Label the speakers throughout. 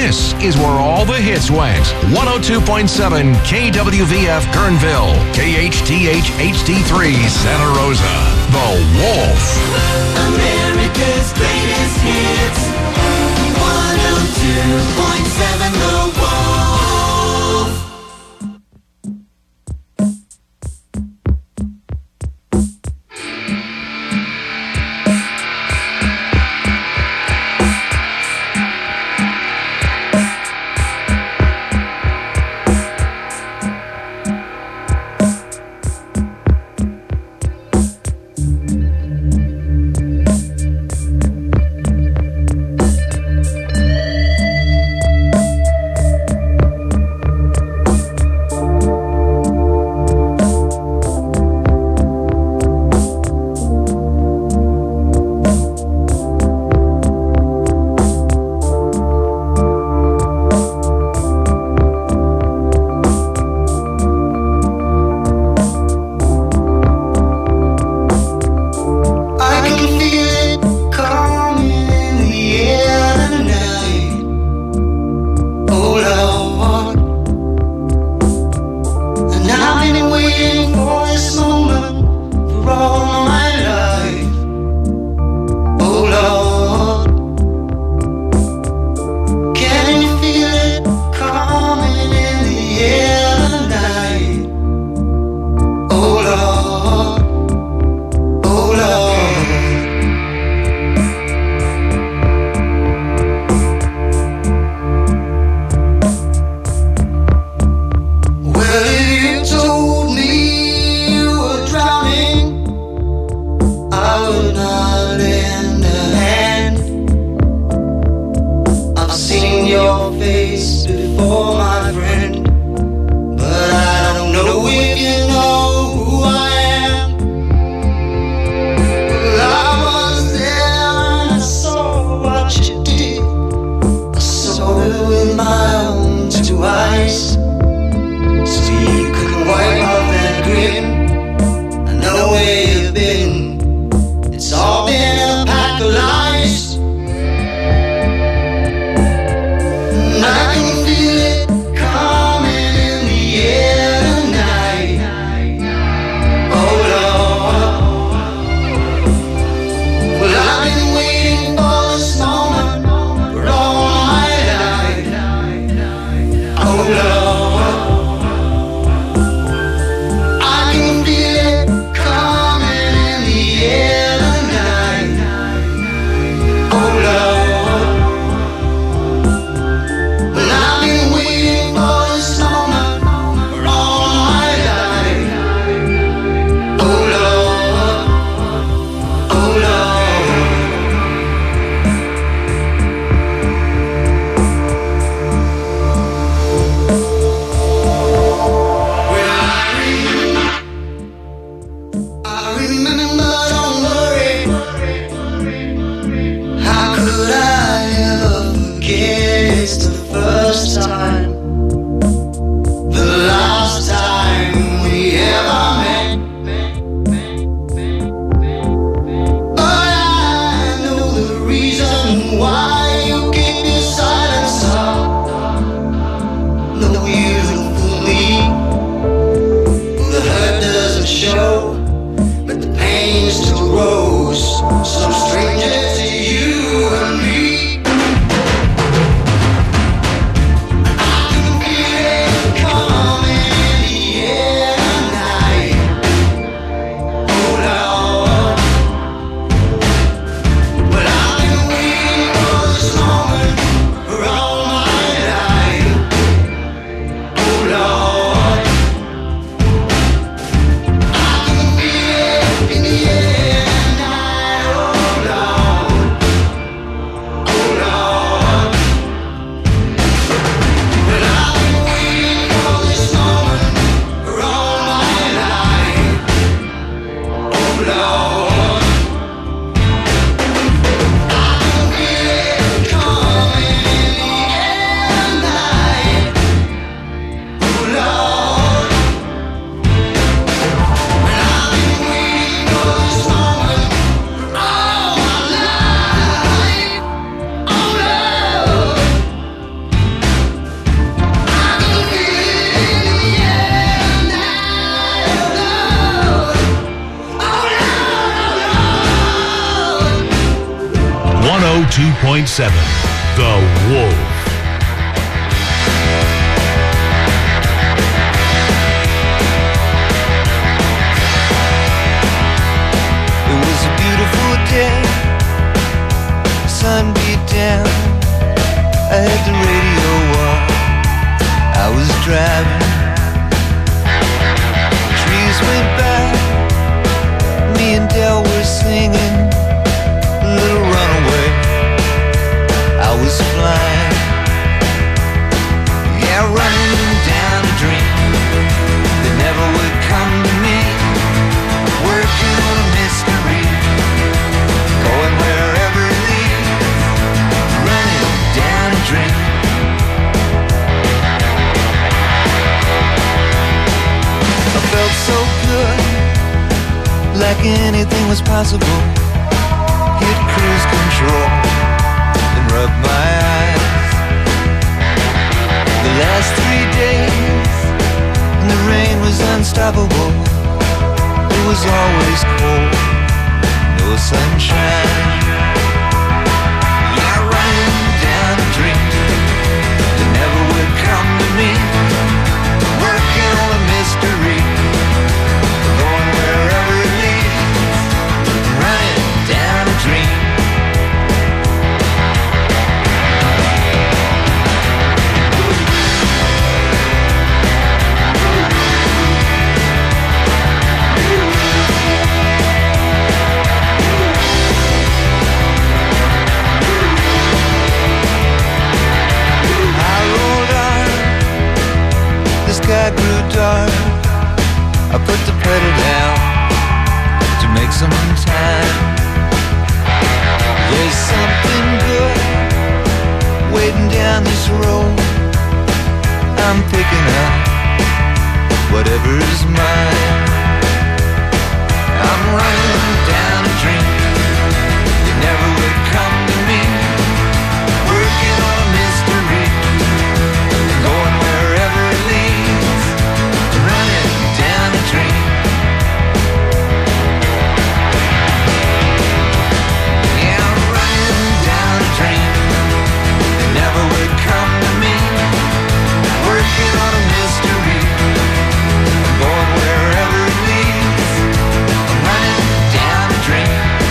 Speaker 1: This is where all the hits went. 102.7 KWVF Kernville, KHTH HD3 Santa Rosa. The Wolf.
Speaker 2: America's greatest hits. 102.7 The Wolf.
Speaker 3: 102.7 The Wolf.
Speaker 4: It was a beautiful day, sun beat down, I had the radio on, I was driving, trees went by, me and Del were singing, a little runaway, I was flying, yeah, running down a dream that never would come to me, working on a mystery, going wherever it leads, running down a dream. I felt so good, like anything was possible. Hit cruise control and rub my eyes. The last 3 days, and the rain was unstoppable. It was always cold, no sunshine. Yeah, running down a dream that never would come to me. Working on a mystery, going wherever it leads. Running down a dream. Sky grew dark, I put the pedal down to make some time. There's something good waiting down this road. I'm picking up whatever's mine. I'm running down a dream that never would come to me. Working on a mystery, going wherever it leads. Running down a dream. Yeah, I'm running down a dream that never would come to me. Working on a mystery, going wherever it leads. I'm running down a dream.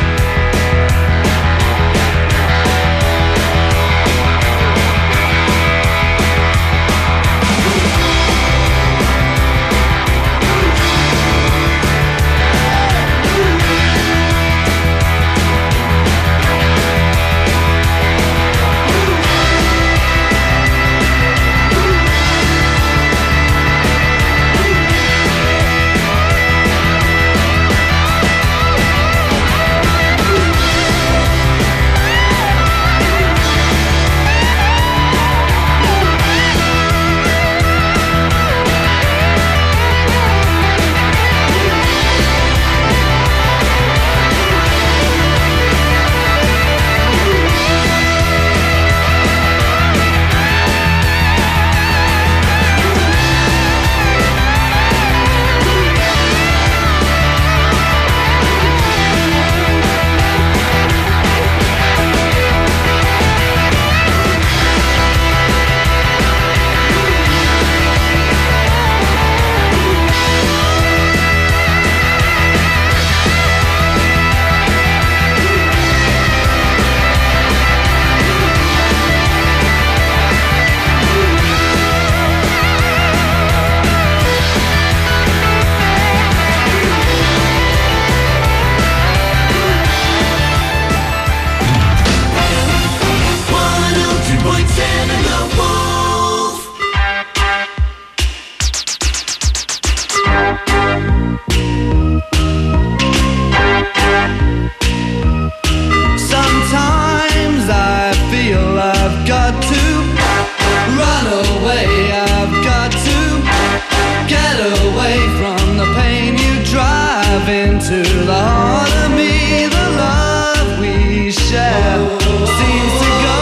Speaker 5: Into the heart of me, the love we share seems to go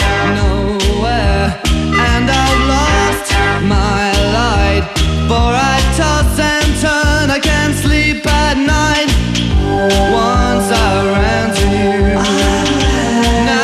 Speaker 5: nowhere, and I've lost my light, for I toss and turn, I can't sleep at night. Once I ran to you, now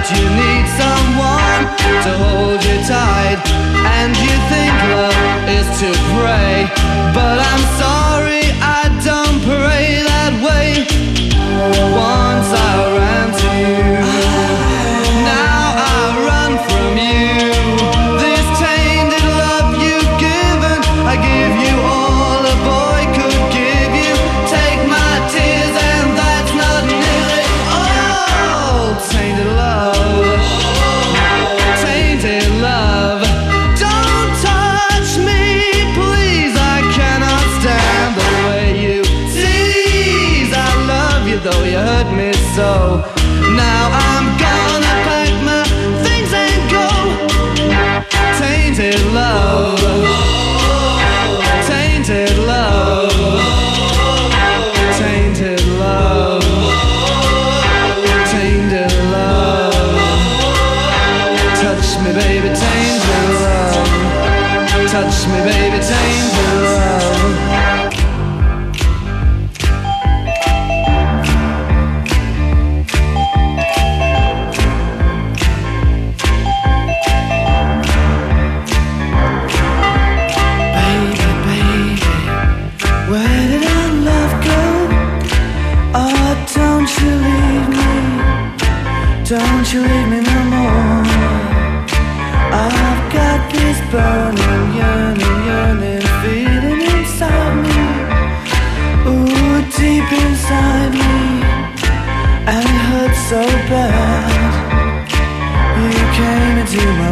Speaker 5: you need someone to hold you tight, and you think love is to pray, but I'm sorry, I don't pray that way. Once I ran to you, now I run from you. This tainted love you've given, I give you all a boy could give you. Take my tears and that's not nearly all. Tainted love, tainted love. Don't touch me, please, I cannot stand the way you tease. I love you though you hurt me so. Now I'm gonna pack my things and go. Tainted love, tainted love, tainted love, tainted love. Touch me, baby, tainted love. Touch me, baby, tainted love. Where did our love go? Oh, don't you leave me. Don't you leave me no more. I've got this burning, yearning, yearning feeling inside me. Ooh, deep inside me. And it hurts so bad. You came into my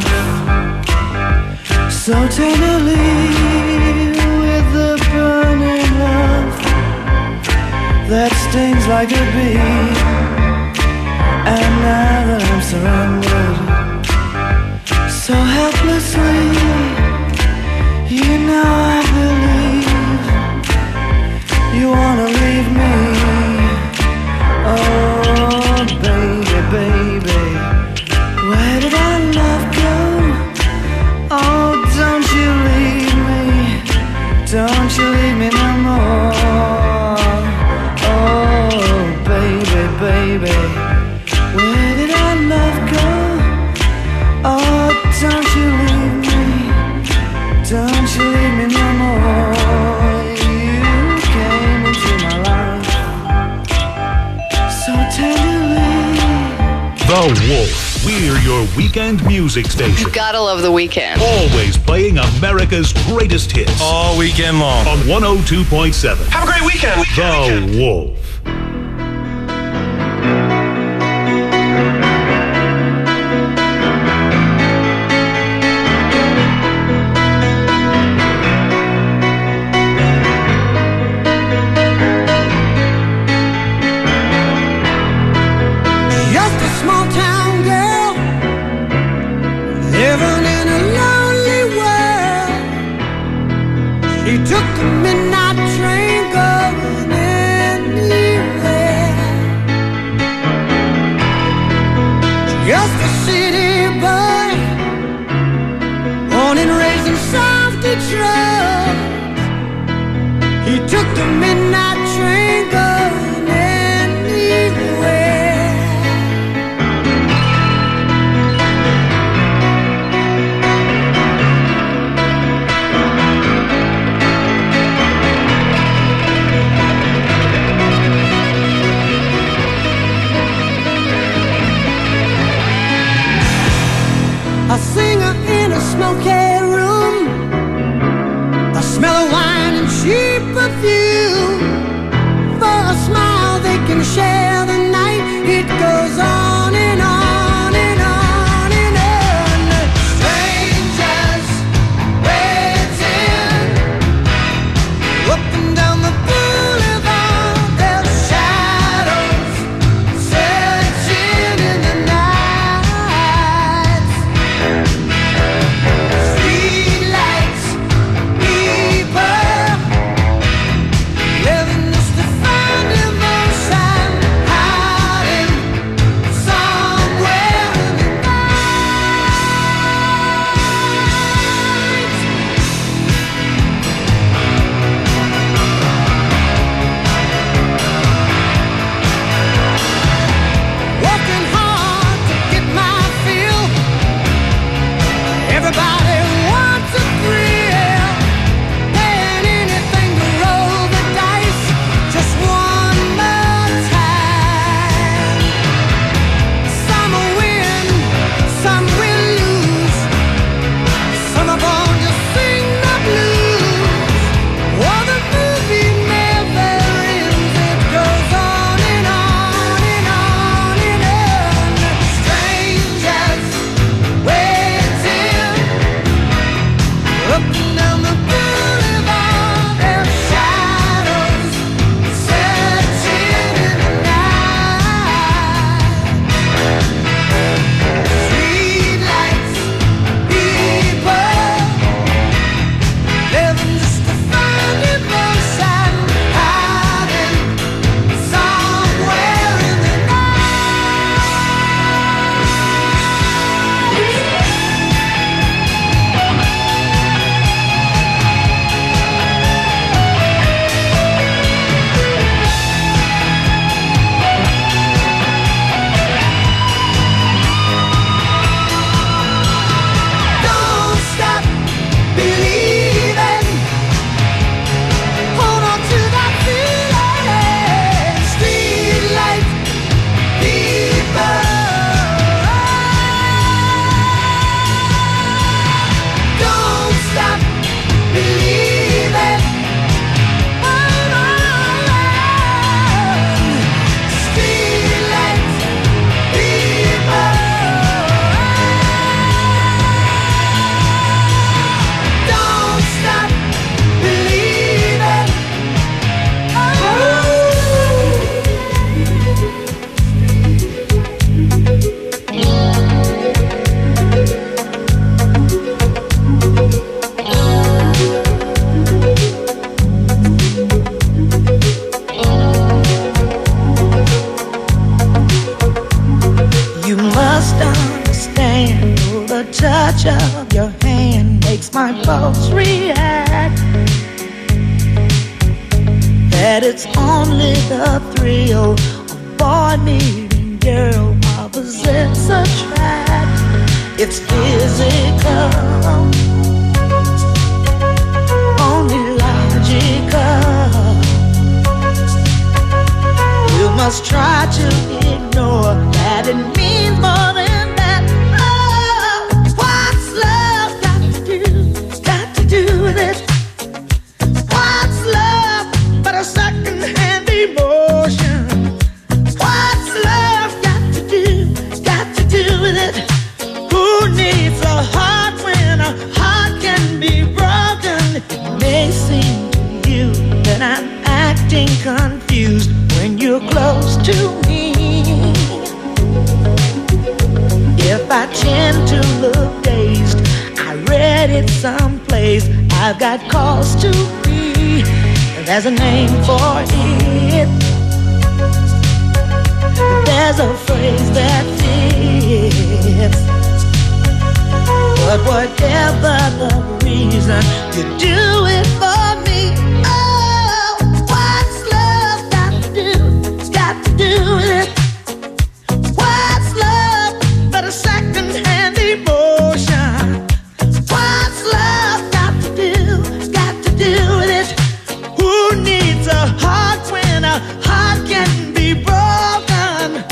Speaker 5: life so tenderly, with the burning love that stings like a bee. And now that I'm surrounded so helplessly, you know I believe you wanna leave me. Oh, baby, baby, where did our love go? Oh, don't you leave me. Don't you leave me no more. Oh, baby, baby, where did our love go? Oh, don't you leave me. Don't you leave me no more. You came into my life so tenderly.
Speaker 3: The Wolf. We're your weekend music station.
Speaker 6: You gotta love the weekend.
Speaker 3: Always playing America's greatest hits.
Speaker 7: All weekend long.
Speaker 3: On 102.7.
Speaker 7: Have a great weekend.
Speaker 3: The Wolf.
Speaker 2: Just a small town girl living in a lonely world. She took the midnight train going anywhere. folks react, that it's only the thrill of boy meeting girl, opposites attract. It's physical, only logical. You must try to ignore that it means more than that. Oh, what's love got to do with it? What's love but a second-hand emotion? What's love got to do with it? Who needs a heart when a heart can be broken? It may seem to you that I'm acting confused when you're close to me. If I tend to look dazed, I read it someplace, I've got cause to be. There's a name for it. There's a phrase that fits. But whatever the reason, you do it for me. Oh, what's love got to do with it? What's love but a second-hand emotion? What's love got to do with it? Who needs a heart when a heart can be broken?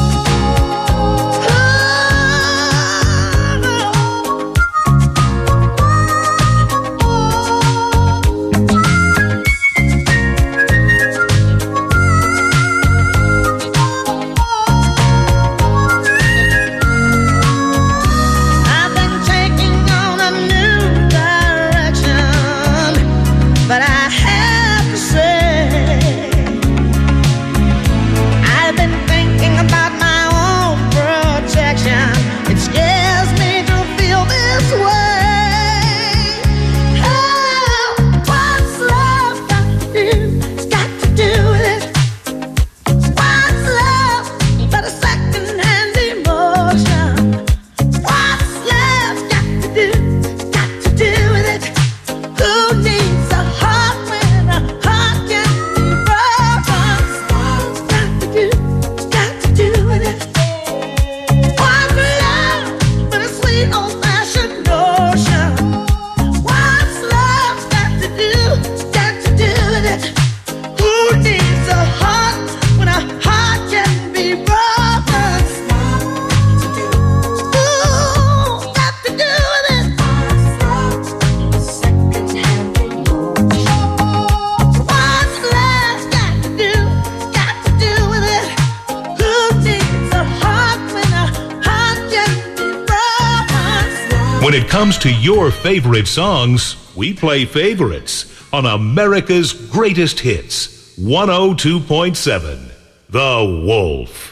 Speaker 3: When it comes to your favorite songs, we play favorites on America's Greatest Hits, 102.7, The Wolf.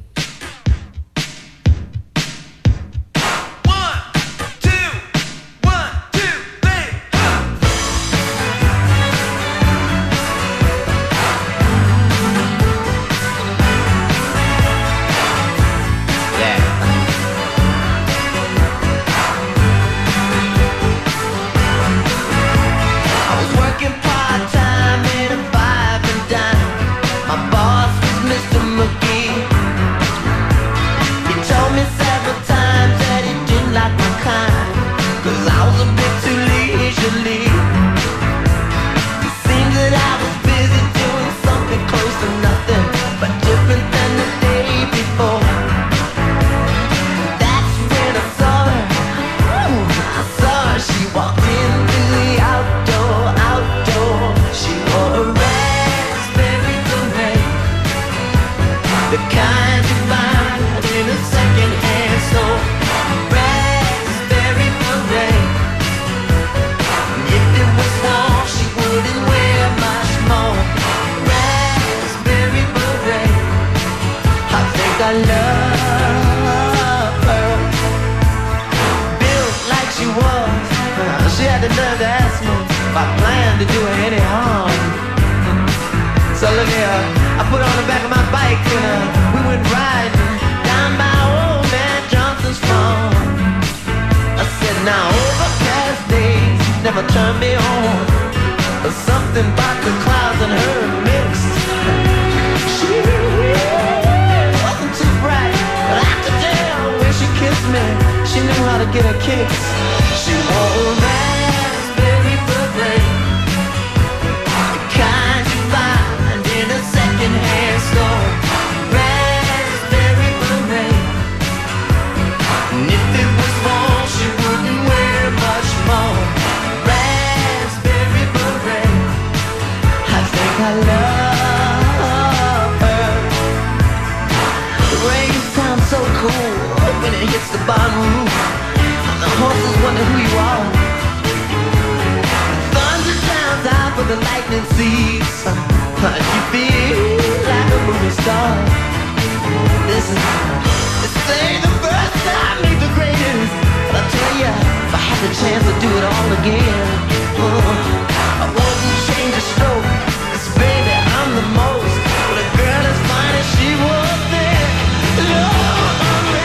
Speaker 5: So look here, I put her on the back of my bike and we went riding down by old man Johnson's farm. I said, now overcast days, now
Speaker 4: turn me on. Something about the clouds and her mix. She wasn't too bright, but I could tell when she kissed me, she knew how to get her kicks. She wore a raspberry beret, the kind you find in a second-hand store. Raspberry beret, and if it was warm, she wouldn't wear much more. Raspberry beret, I think I love her. The rain sounds so cool when it hits the bottom roof. The horses wonder who you are. Thunder sounds out, but the lightning sees. You feel like a movie star. This ain't the first time, ain't the greatest. But I'll tell ya, if I had the chance to do it all again, I wouldn't change a stroke. 'Cause baby, I'm the most. But a girl as fine as she was there, Lord,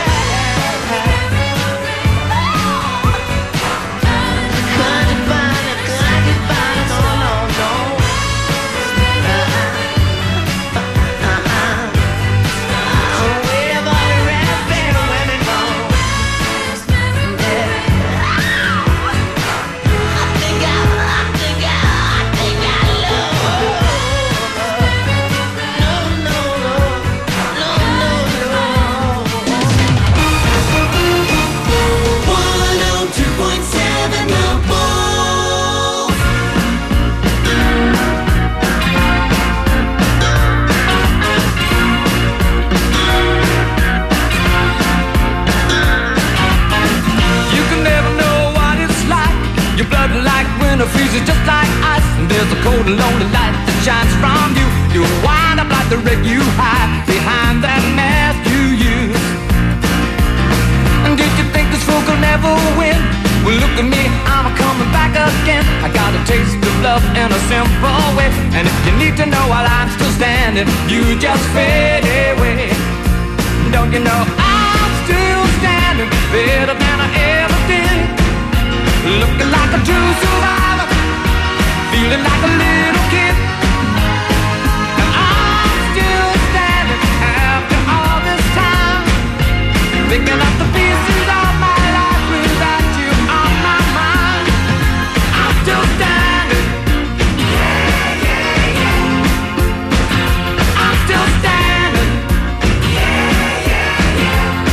Speaker 4: freezes just like ice, and there's a cold and lonely light that shines from you. You wind up like the wreck you hide behind that mask you use. And did you think this fool could never win? Well, look at me, I'm coming back again. I got a taste of love in a simple way. And if you need to know while I'm still standing, you just fade away. Don't you know I'm still standing better than I ever did? Looking like a true survivor, feeling like a little kid. And I'm still standing after all this time, picking up the pieces of my life without you on my mind. I'm still standing. Yeah, yeah, yeah. I'm still standing. Yeah, yeah,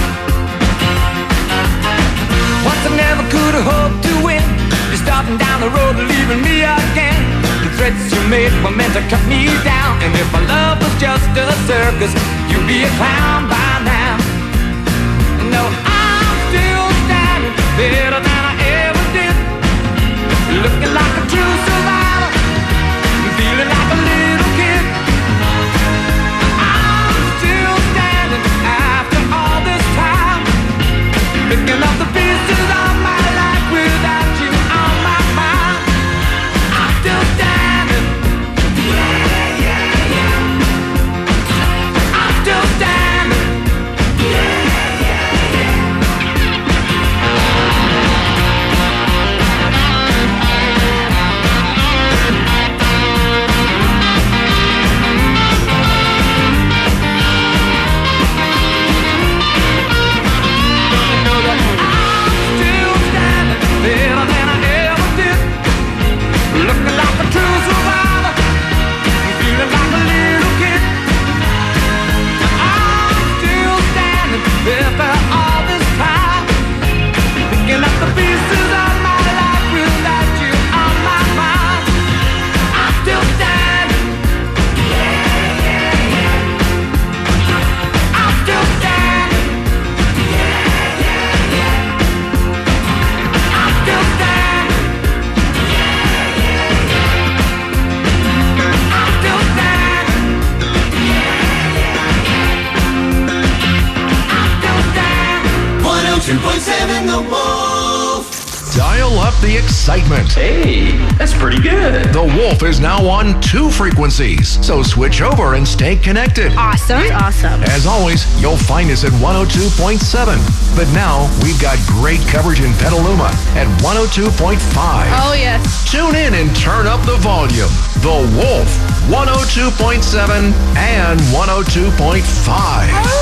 Speaker 4: yeah. Once I never could have hoped to win. You're starting down the road and leaving me again. The threats you made were meant to cut me down. And if my love was just a circus, you'd be a clown by now. No, I'm still standing better than I ever did. Looking like a true survivor, feeling like a little kid. I'm still standing after all this time, picking up the pieces of my life without you on my mind. I'm still standing. Yeah, yeah, yeah. I'm still standing. Yeah, yeah, yeah.
Speaker 1: Dial up the excitement.
Speaker 6: Hey, that's pretty good.
Speaker 1: The Wolf is now on 2 frequencies, so switch over and stay connected.
Speaker 7: Awesome.
Speaker 1: As always, you'll find us at 102.7. But now, we've got great coverage in Petaluma at 102.5.
Speaker 7: Oh, yes.
Speaker 1: Tune in and turn up the volume. The Wolf, 102.7 and 102.5.